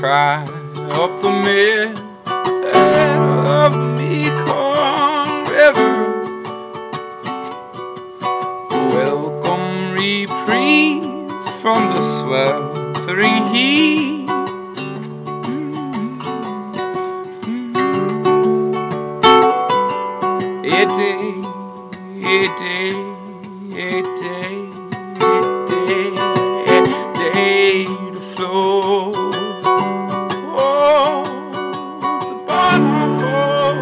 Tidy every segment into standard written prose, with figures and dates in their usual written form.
cry up the mid of the Mekong River. Welcome reprieve from the sweltering heat. A day, a day, a day, a day, a day to flow. Oh, the Banabo.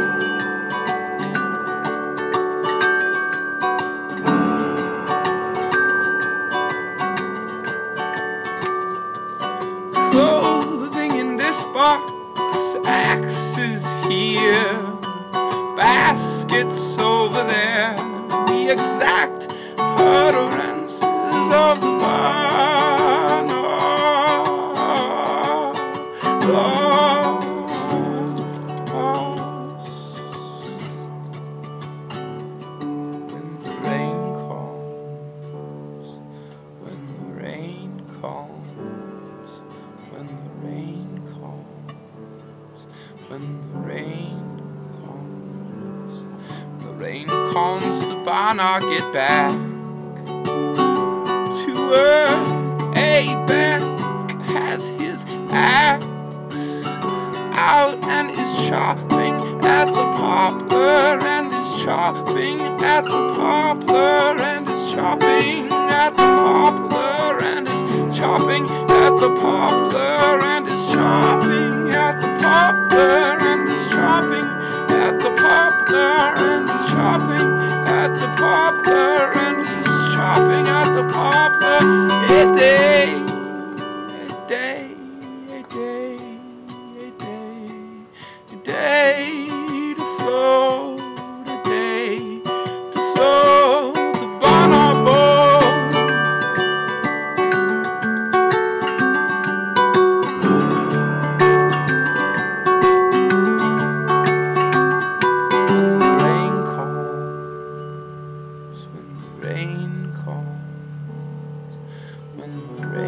Clothing in this box, axes here, baskets over there, the exact utterances of the barn. When the rain comes, when the rain comes, when the rain comes, when the rain comes. The rain comes, the Banner get back to work. A-Beck has his axe out and is chopping at the poplar, and is chopping at the poplar, and is chopping at the poplar, and is chopping at the poplar, and is chopping at the poplar, and is chopping at the poplar, and is chopping at the poplar, and is chopping at the poplar. A day, a day, a day, a day, a day to float, a day to float the Banabo. When the rain comes, when the rain comes, when the rain